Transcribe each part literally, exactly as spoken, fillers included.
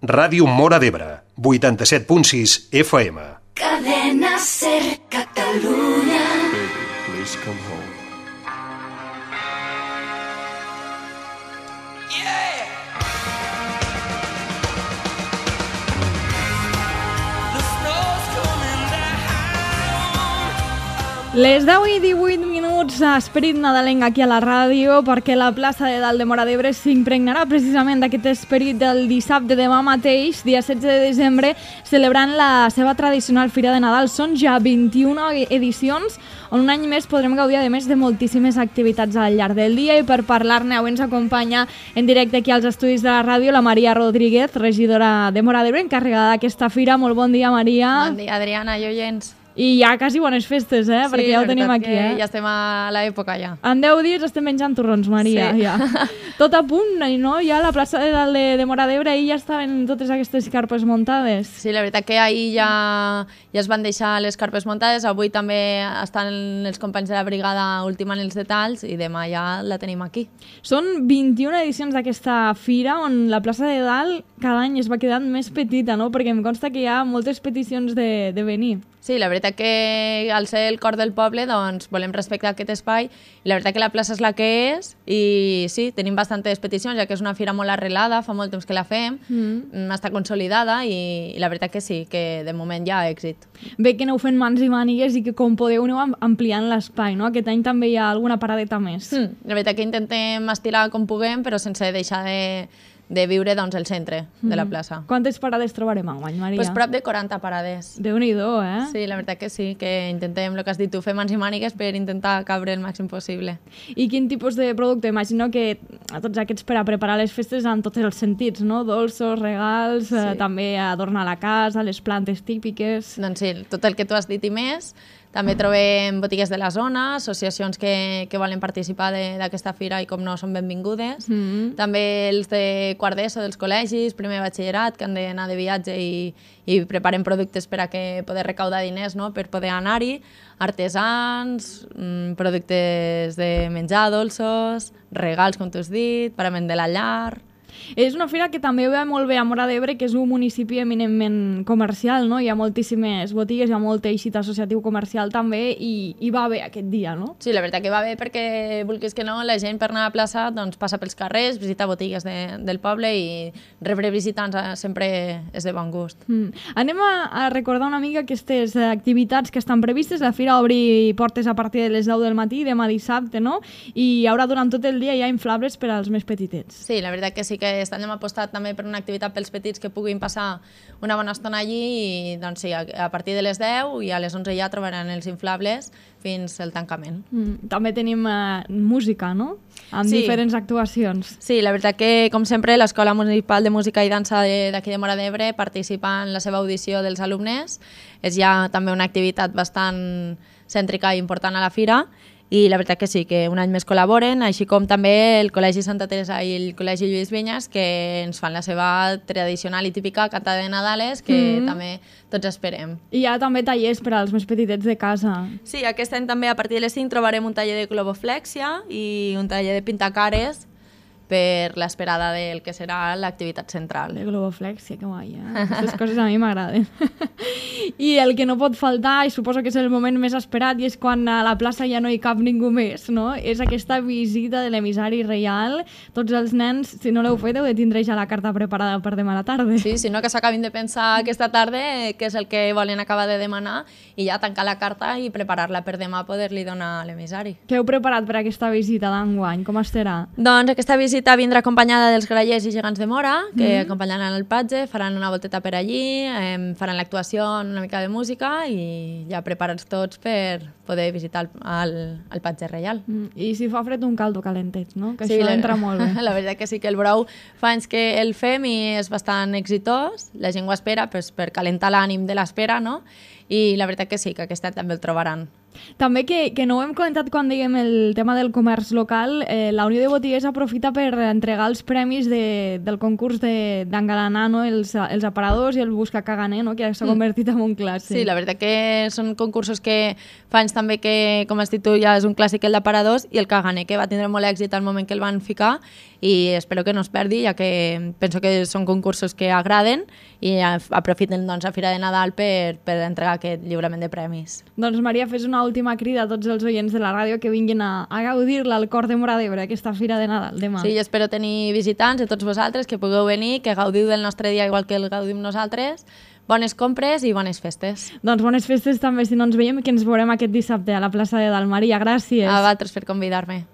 Ràdio Móra d'Ebre, vuitanta-set punt sis F M. Cadena Ser Catalunya. Baby, please come home. Les deu i divuit minuts, esperit nadalenc aquí a la ràdio, perquè la plaça de Dalt de Móra d'Ebre s'impregnarà precisament d'aquest esperit del dissabte demà mateix, dia setze de desembre, celebrant la seva tradicional Fira de Nadal. Són ja vint-i-una edicions, on un any més podrem gaudir, a més, de moltíssimes activitats al llarg del dia, i per parlar-ne avui ens acompanya en directe aquí als estudis de la ràdio la Maria Rodríguez, regidora de Móra d'Ebre, encarregada d'aquesta fira. Molt bon dia, Maria. Bon dia, Adriana i oients. I ja quasi bones festes, eh? Sí, perquè ja ho tenim aquí, eh? Ja estem a l'època, ja. En deu dies estem menjant torrons, Maria. Sí. Ja. Tot a punt, no? Ja a la plaça de Dalt de, de Móra d'Ebre ahir ja estaven totes aquestes carpes muntades. Sí, la veritat que ahir ja, ja es van deixar les carpes muntades, avui també estan els companys de la brigada ultimant els detalls i demà ja la tenim aquí. Són vint-i-una edicions d'aquesta fira on la plaça de Dalt cada any es va quedant més petita, no? Perquè em consta que hi ha moltes peticions de, de venir. Sí, la veritat que al ser el cor del poble doncs volem respectar aquest espai i la veritat que la plaça és la que és i sí, tenim bastantes peticions, ja que és una fira molt arrelada, fa molt temps que la fem, mm. està consolidada i, i la veritat que sí, que de moment hi ha èxit. Bé que aneu fent mans i mànigues i que com podeu aneu ampliant l'espai, no? Aquest any també hi ha alguna paradeta més. Mm. La veritat que intentem estirar com puguem, però sense deixar de... de viure doncs, el centre mm. de la plaça. Quantes parades trobarem enguany, Maria? Pues prop de quaranta parades. Déu-n'hi-do, eh? Sí, la veritat que sí, que intentem, el que has dit tu, fer mans i mànigues per intentar cabre el màxim possible. I quin tipus de producte? Imagino que a tots aquests per a preparar les festes en tots els sentits, no? Dolços, regals, sí. eh, també adornar la casa, les plantes típiques... Doncs sí, tot el que tu has dit i més. També trobem botigues de la zona, associacions que, que volen participar d'aquesta fira i com no són benvingudes. Mm-hmm. També els de quart d'ESO dels col·legis, primer batxillerat, que han d'anar de viatge i, i preparen productes per a que poder recaudar diners, no? Per poder anar-hi. Artesans, mmm, productes de menjar, dolços, regals, com tu has dit, parament de la llar... És una fira que també va molt bé a Móra d'Ebre, que és un municipi eminentment comercial, no? Hi ha moltíssimes botigues, hi ha molt teixit associatiu comercial també, i, i va bé aquest dia, no? Sí, la veritat que va bé perquè, vulguis que no, la gent per anar a la plaça doncs, passa pels carrers, visita botigues de, del poble i rebre visitants sempre és de bon gust. Mm. Anem a, a recordar una mica aquestes activitats que estan previstes. La fira obri portes a partir de les deu del matí, demà dissabte, no? I hi haurà durant tot el dia ja inflables per als més petitets. Sí, la veritat que sí que estem apostat també per una activitat pels petits que puguin passar una bona estona allí i doncs sí, a partir de les deu i a les onze ja trobaran els inflables fins al tancament. Mm, també tenim uh, música, no? Amb sí. diferents actuacions. Sí, la veritat que, com sempre, l'Escola Municipal de Música i Dansa d'aquí de, de Móra d'Ebre participa en la seva audició dels alumnes. És ja també una activitat bastant cèntrica i important a la fira. I la veritat que sí, que un any més col·laboren, així com també el Col·legi Santa Teresa i el Col·legi Lluís Vinyes, que ens fan la seva tradicional i típica canta de Nadales, que mm. també tots esperem. I hi ha també tallers per als més petitets de casa. Sí, aquest any també a partir de les cinc trobarem un taller de globoflexia i un taller de pintacares per l'esperada del que serà l'activitat central. De globoflexia, que guai, eh? Aquestes coses a mi m'agraden. I el que no pot faltar, i suposo que és el moment més esperat, i és quan a la plaça ja no hi cap ningú més, no? És aquesta visita de l'emissari reial. Tots els nens, si no l'heu fet, heu de tindre ja la carta preparada per demà a la tarda. Sí, si no que s'acabin de pensar aquesta tarda què és el que volen acabar de demanar i ja tancar la carta i preparar-la per demà poder-li donar a l'emissari. Què heu preparat per aquesta visita d'enguany? Com estarà? Doncs aquesta visita visita vindrà acompanyada dels grallers i gegants de Móra, que mm. acompanyaran el patge, faran una volteta per allí, eh, faran l'actuació, una mica de música i ja preparats tots per poder visitar el, el, el patge reial. Mm. I si fa fred, un caldo calentet, no? Que sí, això la, entra molt bé. La veritat que sí, que el brou fa anys que el fem i és bastant exitós, la gent ho espera pues, per calentar l'ànim de l'espera, no? I la veritat que sí, que aquest any també el trobaran. També que, que no ho hem comentat quan diguem el tema del comerç local, eh, la Unió de Botiguers aprofita per entregar els premis de, del concurs d'engalanar, no? els, els aparadors i el buscacaganer, no? Que s'ha convertit en un clàssic. Sí, la veritat que són concursos que fa anys també que, com has dit tu, ja és un clàssic el d'aparadors, i el caganer, que va tindre molt èxit al moment que el van ficar, i espero que no es perdi, ja que penso que són concursos que agraden i aprofiten doncs, a Fira de Nadal per, per entregar aquest lliurament de premis. Doncs Maria, fes una última crida a tots els oients de la ràdio que vinguin a, a gaudir-la al cor de Móra d'Ebre, aquesta Fira de Nadal demà. Sí, jo espero tenir visitants de tots vosaltres, que pugueu venir, que gaudiu del nostre dia igual que el gaudim nosaltres. Bones compres i bones festes. Doncs bones festes també si no ens veiem, que ens veurem aquest dissabte a la plaça de Dalt. Maria, gràcies. A vosaltres per convidar-me.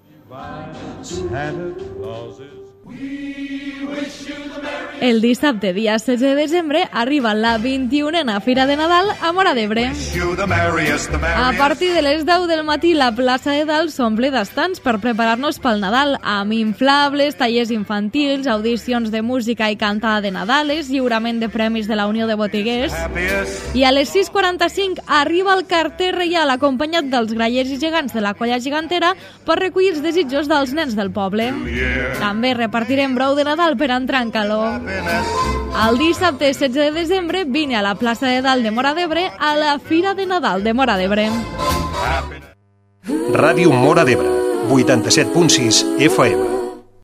El dissabte, dia setze de desembre, arriba la vint-i-unena Fira de Nadal a Móra d'Ebre. A partir de les deu del matí, la plaça de Dalt s'omple d'estants per preparar-nos pel Nadal, amb inflables, tallers infantils, audicions de música i cantada de Nadales, lliurament de premis de la Unió de Botiguers. I a les sis quaranta-cinc arriba el carter reial acompanyat dels grallers i gegants de la colla gegantera per recollir els desitjos dels nens del poble. També repartirem brou de Nadal per entrar en calor. El dissabte setze de desembre vine a la plaça de Dalt de Móra d'Ebre a la Fira de Nadal de Móra d'Ebre. Ràdio Móra d'Ebre, vuitanta-set punt sis F M.